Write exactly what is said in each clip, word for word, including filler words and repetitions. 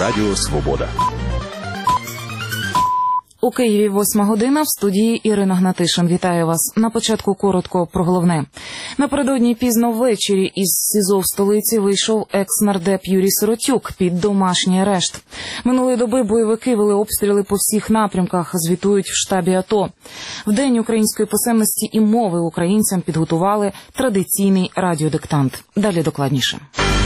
Радіо Свобода. У Києві восьма година, в студії Ірина Гнатишин. Вітаю вас. На початку коротко про головне. Напередодні пізно ввечері із СІЗО в столиці вийшов екс-нардеп Юрій Сиротюк під домашній арешт. Минулої доби бойовики вели обстріли по всіх напрямках, звітують в штабі АТО. В День української писемності і мови українцям підготували традиційний радіодиктант. Далі докладніше.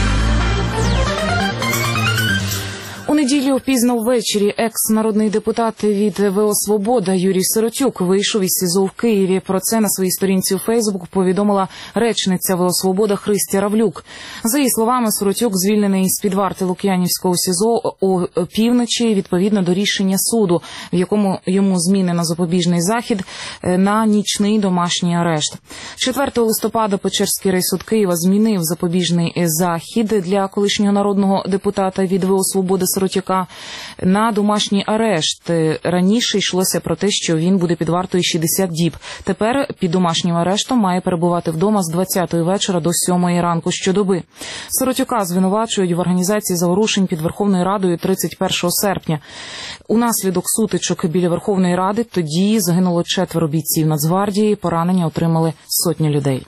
У неділю пізно ввечері екс-народний депутат від ВО «Свобода» Юрій Сиротюк вийшов із СІЗО в Києві. Про це на своїй сторінці у Фейсбук повідомила речниця ВО «Свобода» Христя Равлюк. За її словами, Сиротюк звільнений з-під варти Лук'янівського СІЗО о півночі відповідно до рішення суду, в якому йому змінено запобіжний захід на нічний домашній арешт. четвертого листопада Печерський райсуд Києва змінив запобіжний захід для колишнього народного депутата від ВО «Свобода» Сиротюка на домашній арешт. Раніше йшлося про те, що він буде під вартою шістдесят діб. Тепер під домашнім арештом має перебувати вдома з двадцятої вечора до сьомої ранку щодоби. Сиротюка звинувачують в організації заворушень під Верховною Радою тридцять першого серпня. Унаслідок сутичок біля Верховної Ради тоді загинуло четверо бійців Нацгвардії, поранення отримали сотні людей.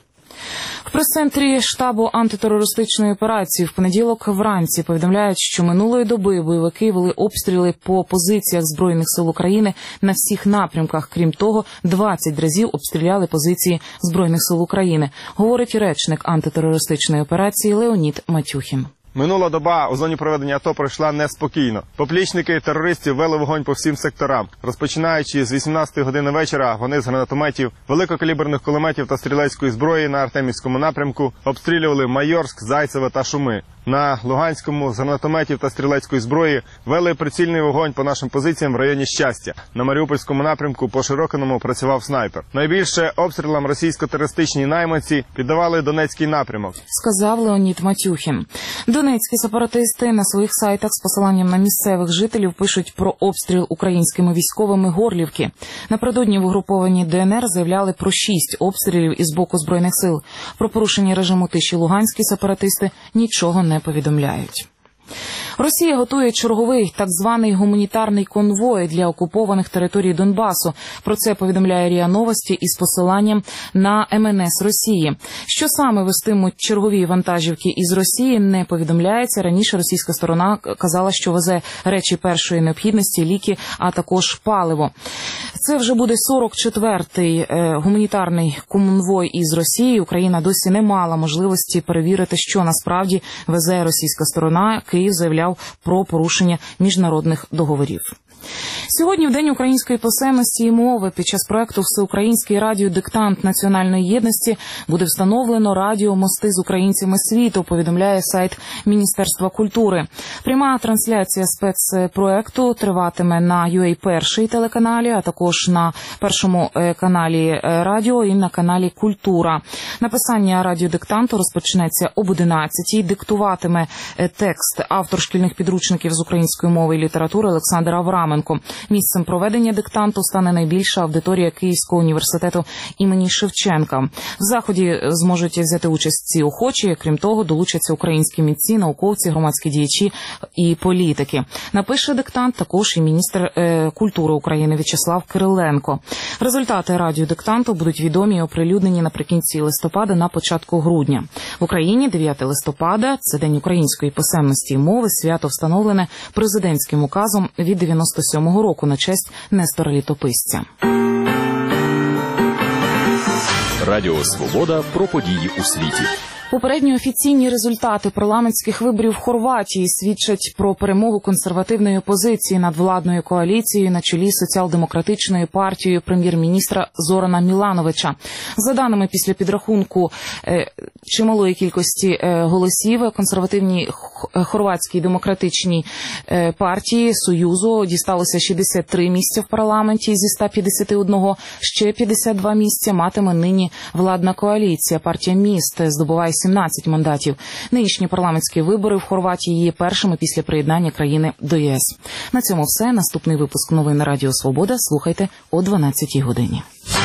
В прес-центрі штабу антитерористичної операції в понеділок вранці повідомляють, що минулої доби бойовики вели обстріли по позиціях Збройних сил України на всіх напрямках. Крім того, двадцять разів обстріляли позиції Збройних сил України, говорить речник антитерористичної операції Леонід Матюхін. Минула доба у зоні проведення АТО пройшла неспокійно. Поплічники терористів вели вогонь по всім секторам. Розпочинаючи з вісімнадцятої години вечора, вони з гранатометів, великокаліберних кулеметів та стрілецької зброї на Артемівському напрямку обстрілювали Майорськ, Зайцеве та Шуми. На Луганському з гранатометів та стрілецької зброї вели прицільний вогонь по нашим позиціям в районі Щастя. На Маріупольському напрямку по Широкиному працював снайпер. Найбільше обстрілам російсько-терористичні найманці піддавали Донецький напрямок, сказав Леонід Матюхін. Донецькі сепаратисти на своїх сайтах з посиланням на місцевих жителів пишуть про обстріл українськими військовими Горлівки. Напередодні в угрупованні ДНР заявляли про шість обстрілів із боку Збройних сил. Про порушення режиму тиші луганські сепаратисти нічого не повідомляють. Росія готує черговий так званий гуманітарний конвой для окупованих територій Донбасу. Про це повідомляє РІА Новості із посиланням на ем ен ес Росії. Що саме вестимуть чергові вантажівки із Росії, не повідомляється. Раніше російська сторона казала, що везе речі першої необхідності, ліки, а також паливо. Це вже буде сорок четвертий гуманітарний конвой із Росії. Україна досі не мала можливості перевірити, що насправді везе російська сторона. Київ заявляв про порушення міжнародних договорів. Сьогодні, в День української писемності і мови, під час проекту «Всеукраїнський радіодиктант національної єдності» буде встановлено радіомости з українцями світу, повідомляє сайт Міністерства культури. Пряма трансляція спецпроекту триватиме на ю ей перший телеканалі, а також на першому каналі радіо і на каналі «Культура». Написання радіодиктанту розпочнеться об одинадцятій. Диктуватиме текст автор шкільних підручників з української мови і літератури Олександр Авраменко. Місцем проведення диктанту стане найбільша аудиторія Київського університету імені Шевченка. В заході зможуть взяти участь ці охочі. Крім того, долучаться українські митці, науковці, громадські діячі і політики. Напише диктант також і міністр е, культури України В'ячеслав Кириленко. Результати радіодиктанту будуть відомі і оприлюднені наприкінці листопада, на початку грудня. В Україні дев'ятого листопада – це День української писемності і мови, свято встановлене президентським указом від дев'яносто сьомого року на честь Нестора Літописця. Радіо Свобода про події у світі. Попередні офіційні результати парламентських виборів в Хорватії свідчать про перемогу консервативної опозиції над владною коаліцією на чолі соціал-демократичною партією прем'єр-міністра Зорана Мілановича. За даними після підрахунку е, чималої кількості е, голосів, консервативній хорватській демократичній е, партії Союзу дісталося шістдесят три місця в парламенті зі ста п'ятдесяти одного. Ще п'ятдесят два місця матиме нині владна коаліція. Партія міст здобуває сімнадцять мандатів. Нинішні парламентські вибори в Хорватії є першими після приєднання країни до ЄС. На цьому все. Наступний випуск новин на Радіо Свобода слухайте о дванадцятій годині.